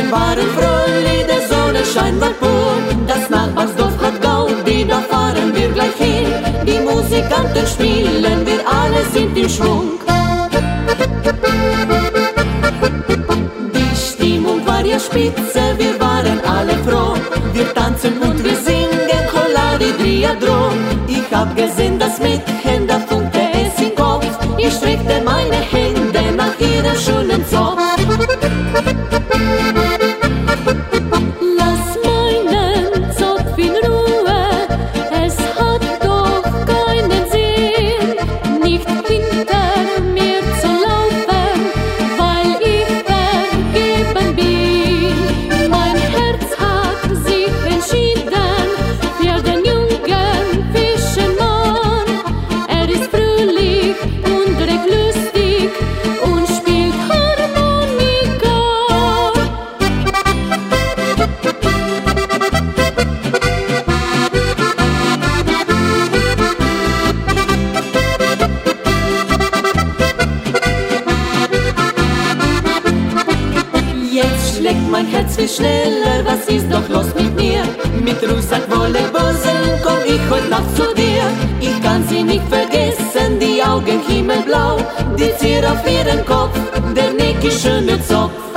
waren fröhlich, der Sonnenschein war pur. Das Nachbarsdorf hat Gaudi, da fahren wir gleich hin. Die Musikanten spielen, wir alle sind in Schwung. Die Stimmung war ja spitze, wir waren alle froh. Wir tanzen und wir singen Colladi Driadro. Ich hab gesehen, das Mädchen, da funkte es im Kopf. Ich streckte meine Hände nach ihrem schönen Zopf. Lass meinen Zopf in Ruhe, es hat doch keinen Sinn, nicht hinter mir zu laufen, weil ich vergeben bin. Mein Herz hat sich entschieden für den jungen Fischermann. Er ist fröhlich und recht lustig und spielt Harmonika. Jetzt schlägt mein Herz viel schneller, was ist doch los mit mir? Mit Rucksack, Wolle, Boseln komm ich heute Nacht zu dir. Ich kann sie nicht vergessen, die Augen himmelblau, die Zier auf ihren Kopf, der necki schöne Zopf.